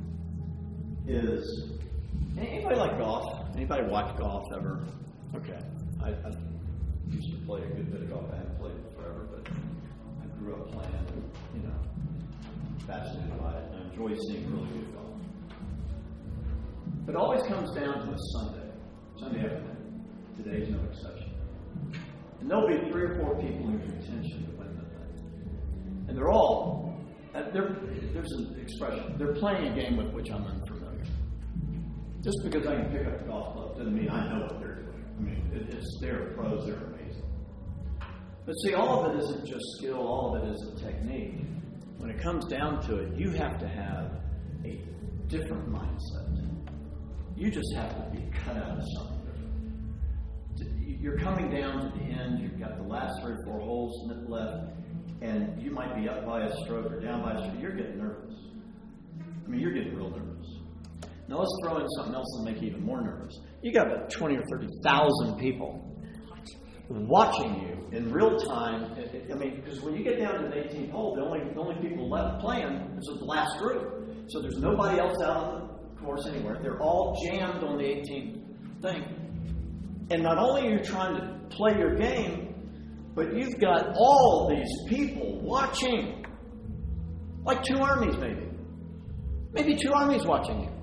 is... Anybody like golf? Anybody watch golf ever? Okay. I used to play a good bit of golf. I haven't played it forever, but I grew up playing it, fascinated by it. And I enjoy seeing really good golf. But it always comes down to a Sunday afternoon. Today's no exception. And there'll be 3 or 4 people in contention to win the thing. And they're all, there's an expression, they're playing a game with which I'm unfamiliar. Just because I can pick up a golf club doesn't mean I know what they're doing. I mean, they're pros, they're amazing. But see, all of it isn't just skill, all of it is a technique. When it comes down to it, you have to have a different mindset. You just have to be cut out of something different. You're coming down to the end, you've got the last 3 or 4 holes left, and you might be up by a stroke or down by a stroke. You're getting nervous. I mean, you're getting real nervous. Now let's throw in something else to make you even more nervous. You got about 20 or 30,000 people watching you in real time. I mean, because when you get down to the 18th hole, the only people left playing is the last group. So there's nobody else out on the course anywhere. They're all jammed on the 18th thing. And not only are you trying to play your game, but you've got all these people watching. Like 2 armies maybe. Maybe 2 armies watching you.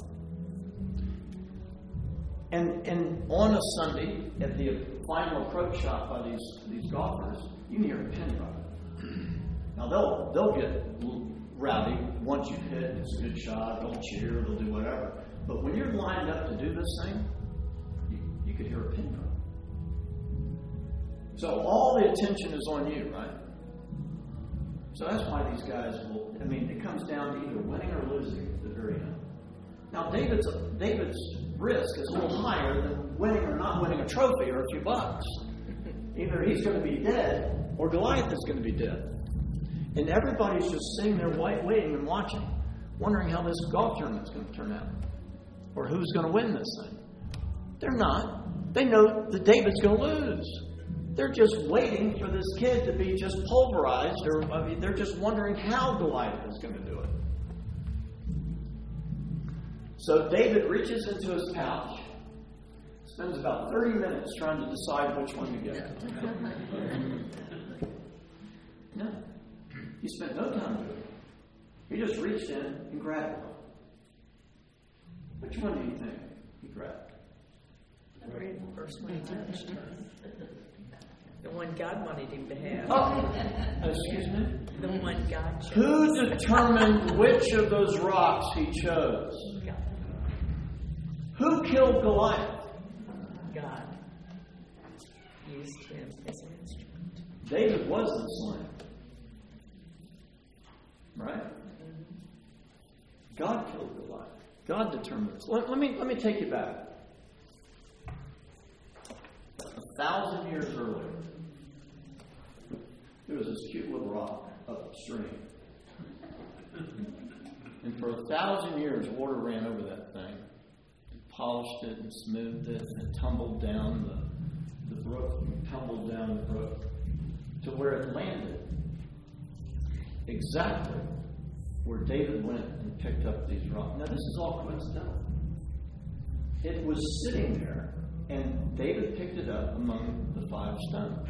And on a Sunday, at the final approach shot by these golfers, you can hear a pin drop. Now they'll get rowdy once you hit. It's a good shot. They'll cheer. They'll do whatever. But when you're lined up to do this thing, you could hear a pin drop. So all the attention is on you, right? So that's why these guys will. I mean, it comes down to either winning or losing at the very end. Now David's risk is a little higher than winning or not winning a trophy or a few bucks. Either he's going to be dead or Goliath is going to be dead. And everybody's just sitting there waiting and watching, wondering how this golf tournament's going to turn out or who's going to win this thing. They're not. They know that David's going to lose. They're just waiting for this kid to be just pulverized, they're just wondering how Goliath is going to do it. So David reaches into his pouch, spends about 30 minutes trying to decide which one to get. No. He spent no time doing it. He just reached in and grabbed one. Which one do you think he grabbed? The first one he touched. The one God wanted him to have. Oh, excuse me? The one God chose. Who determined which of those rocks he chose? God. Who killed Goliath? God used him as an instrument. David wasn't slain. Right? God killed Goliath. God determined this. Let me take you back. 1,000 years earlier, there was this cute little rock upstream. And for 1,000 years, water ran over that thing. It polished it and smoothed it, and it tumbled down the brook, and tumbled down the brook to where it landed. Exactly where David went and picked up these rocks. Now, this is all coincidental. It was sitting there, and David picked it up among the 5 stones.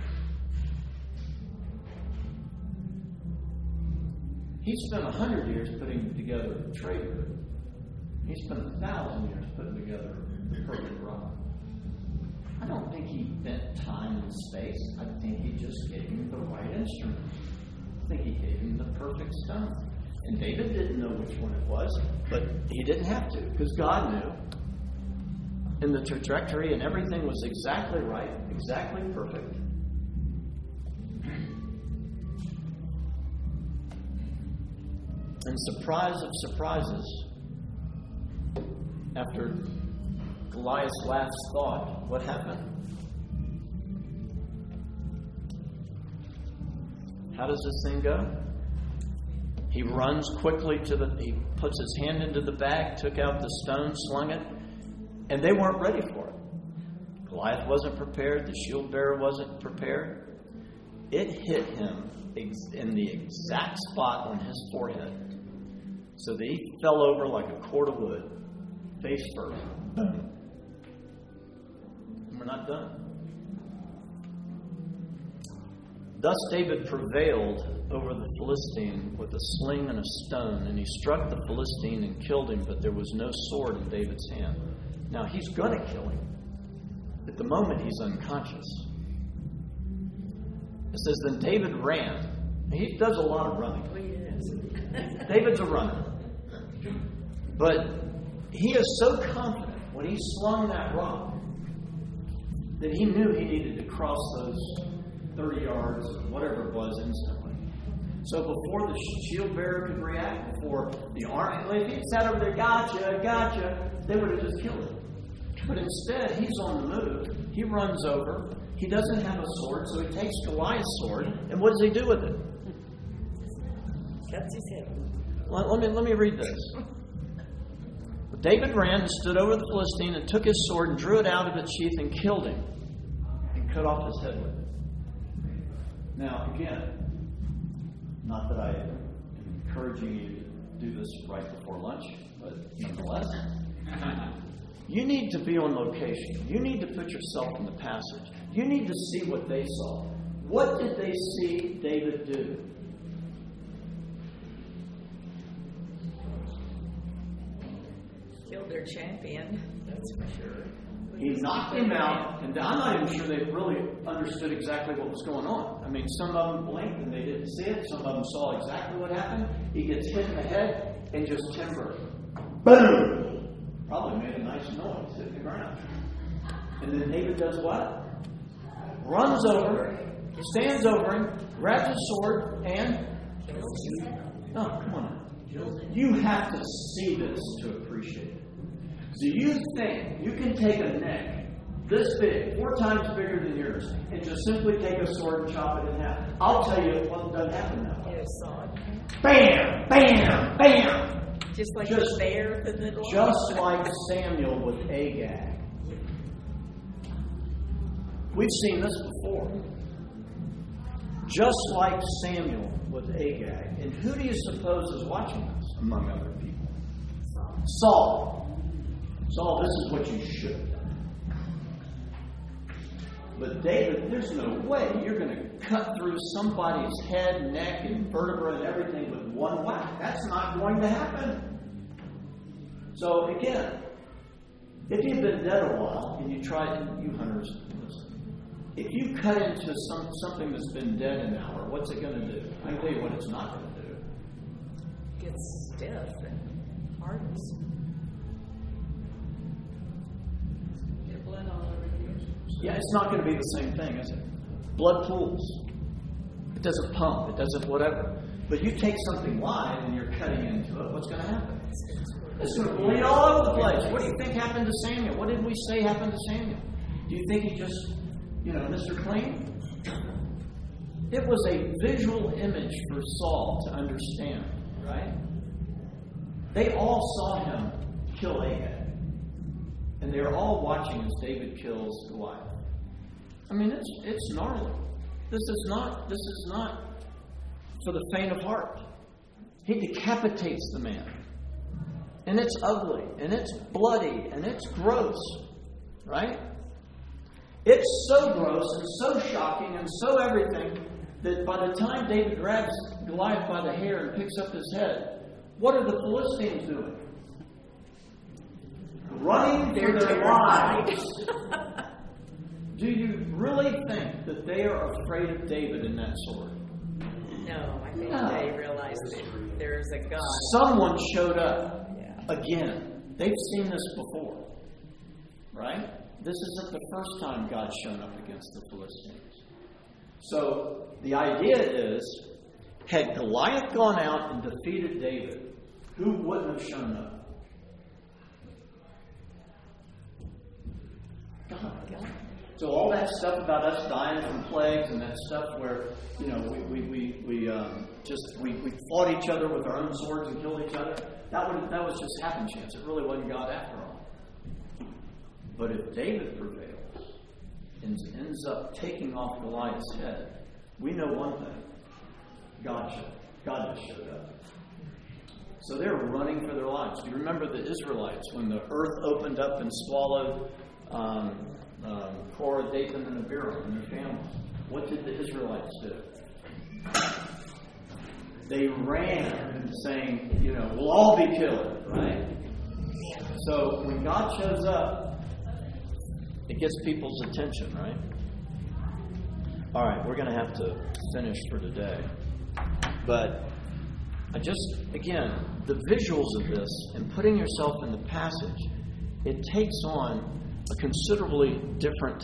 He spent 100 years putting together a trade route. He spent 1,000 years putting together the perfect rock. I I don't think he bent time and space. I think he just gave him the right instrument. I think he gave him the perfect stone. And David didn't know which one it was, but he didn't have to, because God knew. And the trajectory and everything was exactly right, exactly perfect. And surprise of surprises, after Goliath's last thought, what happened? How does this thing go? He runs quickly he puts his hand into the bag, took out the stone, slung it, and they weren't ready for it. Goliath wasn't prepared. The shield bearer wasn't prepared. It hit him in the exact spot on his forehead, so that he fell over like a cord of wood, face first. Boom. And we're not done. Thus David prevailed over the Philistine with a sling and a stone, and he struck the Philistine and killed him, but there was no sword in David's hand. Now he's going to kill him. At the moment he's unconscious. It says, then David ran. He does a lot of running. David's a runner. But he is so confident when he slung that rock that he knew he needed to cross those 30 yards or whatever it was instantly. So before the shield bearer could react, before the army, if he sat over there, gotcha, they would have just killed him. But instead, he's on the move. He runs over. He doesn't have a sword, so he takes Goliath's sword. And what does he do with it? Cuts his head. Let me read this. David ran and stood over the Philistine and took his sword and drew it out of its sheath and killed him and cut off his head with it. Now, again, not that I am encouraging you to do this right before lunch, but nonetheless, you need to be on location. You need to put yourself in the passage. You need to see what they saw. What did they see David do? Killed their champion, that's for sure. He knocked him out, and I'm not even sure they really understood exactly what was going on. I mean, some of them blinked and they didn't see it. Some of them saw exactly what happened. He gets hit in the head and just timber. Boom! Probably made a nice noise hitting the ground. And then David does what? Runs over, stands over him, grabs his sword, and... Oh, come on. You have to see this to appreciate it. Do you think you can take a neck this big, 4 times bigger than yours, and just simply take a sword and chop it in half? I'll tell you what doesn't happen now. Bam! Bam! Bam! Just like the bear in the law. Just like Samuel with Agag. We've seen this before. Just like Samuel with Agag. And who do you suppose is watching this, among other people? Saul. Saul, this is what you should have done. But David, there's no way you're going to cut through somebody's head, neck, and vertebra and everything with one whack. That's not going to happen. So again, if you've been dead a while and you tried, you hunters, listen, if you cut into something that's been dead an hour, what's it going to do? I can tell you what it's not going to do. It gets stiff and hardens. Get blood all over you. Yeah, it's not going to be the same thing, is it? Blood pools. It doesn't pump. It doesn't whatever. But you take something live and you're cutting into it, what's going to happen? It's going to bleed all over the place. What do you think happened to Samuel? What did we say happened to Samuel? Do you think he just, Mr. Clean? It was a visual image for Saul to understand, right? They all saw him kill Agag. And they're all watching as David kills Goliath. I mean, it's gnarly. This is not for the faint of heart. He decapitates the man. And it's ugly, and it's bloody, and it's gross, right? It's so gross and so shocking and so everything that by the time David grabs Goliath by the hair and picks up his head, what are the Philistines doing? Running for their lives. Do you really think that they are afraid of David in that sword? No, I think No. they realized that there's a God. Someone showed up Yeah. again. They've seen this before, right? This isn't the first time God's shown up against the Philistines. So the idea is, had Goliath gone out and defeated David, who wouldn't have shown up? God. So all that stuff about us dying from plagues and that stuff where, you know, we fought each other with our own swords and killed each other, that was just happen chance. It really wasn't God after all. But if David prevails and ends up taking off Goliath's head, we know one thing: God just showed up. So they're running for their lives. Do you remember the Israelites when the earth opened up and swallowed Korah, Dathan, and Abiram and their families? What did the Israelites do? They ran, saying, you know, we'll all be killed, right? So when God shows up, it gets people's attention, right? All right, we're going to have to finish for today. But again, the visuals of this and putting yourself in the passage, it takes on a considerably different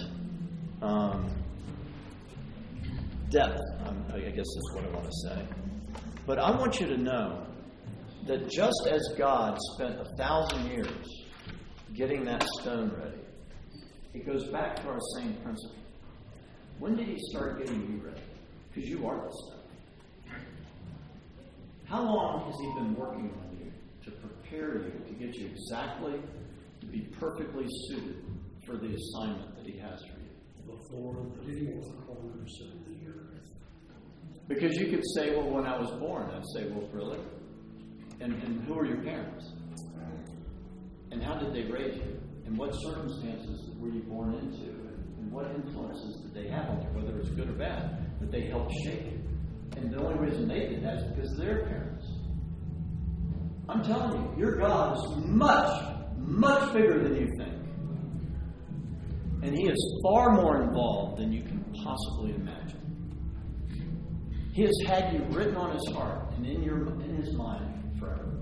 depth, I guess is what I want to say. But I want you to know that just as God spent 1,000 years getting that stone ready, it goes back to our same principle. When did He start getting you ready? Because you are the stone. How long has He been working on you to prepare you, to get you exactly to be perfectly suited for the assignment that He has for you? Before the corners of the earth. Because you could say, well, when I was born, I'd say, well, really? And who are your parents? And how did they raise you? And what circumstances were you born into? And what influences did they have on you, whether it's good or bad, that they helped shape you? And the only reason they did that is because of their parents. I'm telling you, your God is much, much bigger than you think. And He is far more involved than you can possibly imagine. He has had you written on His heart and in His mind forever.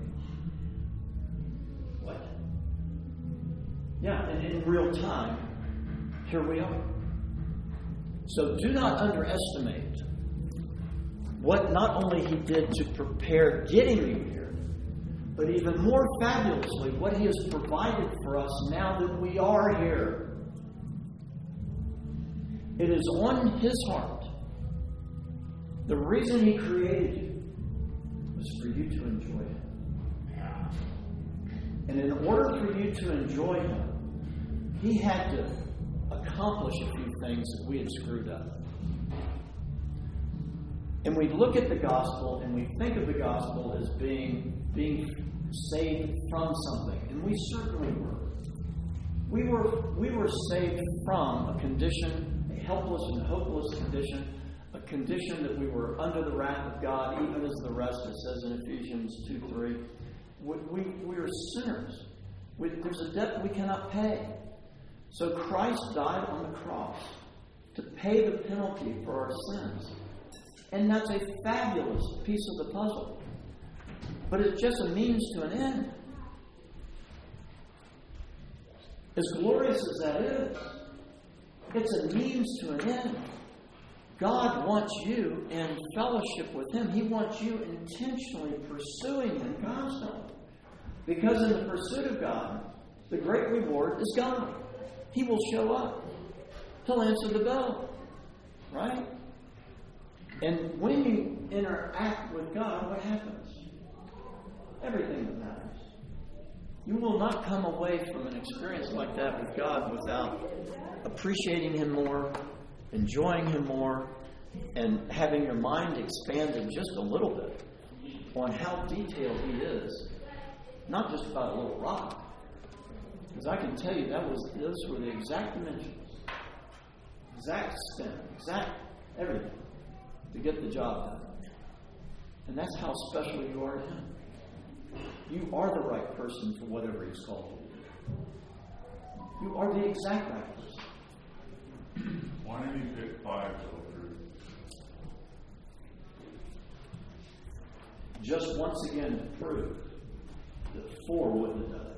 What? Yeah, and in real time, here we are. So do not underestimate what not only He did to prepare getting you here, but even more fabulously, what He has provided for us now that we are here. It is on His heart. The reason He created you was for you to enjoy Him. And in order for you to enjoy Him, He had to accomplish a few things that we had screwed up. And we look at the gospel and we think of the gospel as being saved from something. And we certainly were. We were saved from a condition, a helpless and hopeless condition, a condition that we were under the wrath of God, even as the rest, it says in Ephesians 2:3. We are sinners. There's a debt we cannot pay. So Christ died on the cross to pay the penalty for our sins. And that's a fabulous piece of the puzzle. But it's just a means to an end. As glorious as that is, it's a means to an end. God wants you in fellowship with Him. He wants you intentionally pursuing Him constantly. Because in the pursuit of God, the great reward is God. He will show up. He'll answer the bell. Right? And when you interact with God, what happens? Everything that matters. You will not come away from an experience like that with God without appreciating Him more, enjoying Him more, and having your mind expanded just a little bit on how detailed He is. Not just about a little rock. Because I can tell you those were the exact dimensions, exact spin, exact everything to get the job done. And that's how special you are to Him. You are the right person for whatever He's called you to do. You are the exact right person. Why did he pick 5 to uproot? Just once again to prove that 4 wouldn't have done it.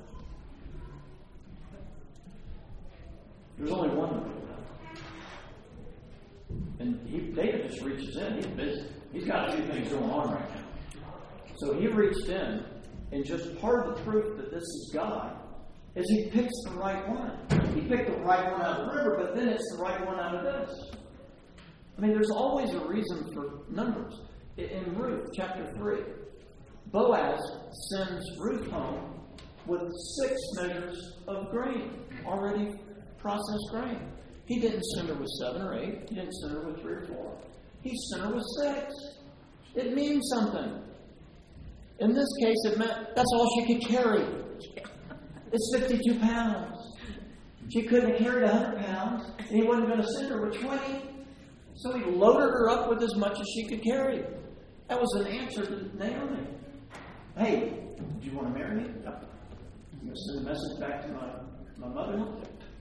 There's only one that would have done it. And David just reaches in. He's busy. He's got a few things going on right now. So he reached in, and just part of the proof that this is God is he picks the right one. He picked the right one out of the river, but then it's the right one out of this. I mean, there's always a reason for numbers. In Ruth, chapter 3, Boaz sends Ruth home with 6 measures of grain, already processed grain. He didn't send her with 7 or 8. He didn't send her with 3 or 4. He sent her with 6. It means something. In this case, it meant that's all she could carry. It's 52 pounds. She couldn't have carried 100 pounds, and he wasn't going to send her with 20. So he loaded her up with as much as she could carry. That was an answer to Naomi. Hey, do you want to marry me? I'm going to send a message back to my mother-in-law.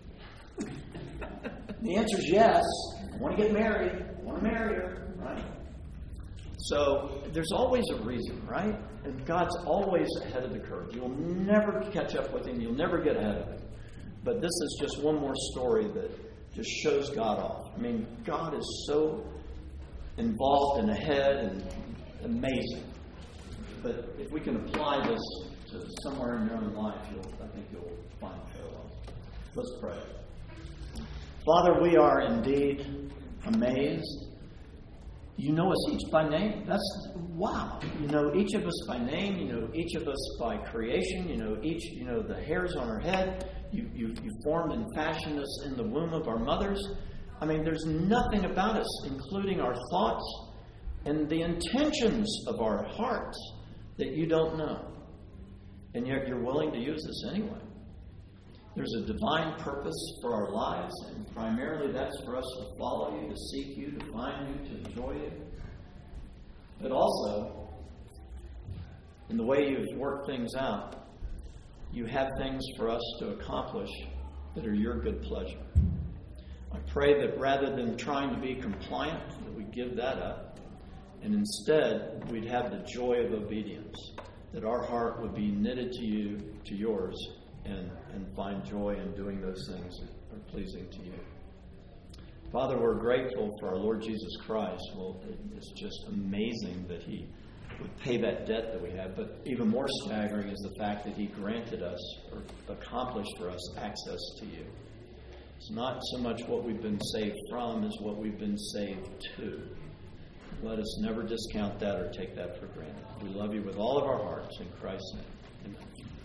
The answer is yes. I want to get married. I want to marry her. Right? So there's always a reason, right? And God's always ahead of the curve. You'll never catch up with Him. You'll never get ahead of Him. But this is just one more story that just shows God off. I mean, God is so involved and ahead and amazing. But if we can apply this to somewhere in your own life, I think you'll find parallels. Let's pray. Father, we are indeed amazed. You know us each by name. That's wow. You know each of us by name. You know each of us by creation. You know each. You know the hairs on our head. You formed and fashioned us in the womb of our mothers. I mean, there's nothing about us, including our thoughts and the intentions of our hearts, that you don't know. And yet you're willing to use us anyway. There's a divine purpose for our lives, and primarily that's for us to follow you, to seek you, to find you, to enjoy you. But also, in the way you've worked things out, you have things for us to accomplish that are your good pleasure. I pray that rather than trying to be compliant, that we give that up, and instead we'd have the joy of obedience, that our heart would be knitted to you, to yours, and find joy in doing those things that are pleasing to you. Father, we're grateful for our Lord Jesus Christ. Well, it's just amazing that He would pay that debt that we have, but even more staggering is the fact that He granted us, or accomplished for us, access to you. It's not so much what we've been saved from as what we've been saved to. Let us never discount that or take that for granted. We love you with all of our hearts. In Christ's name, amen.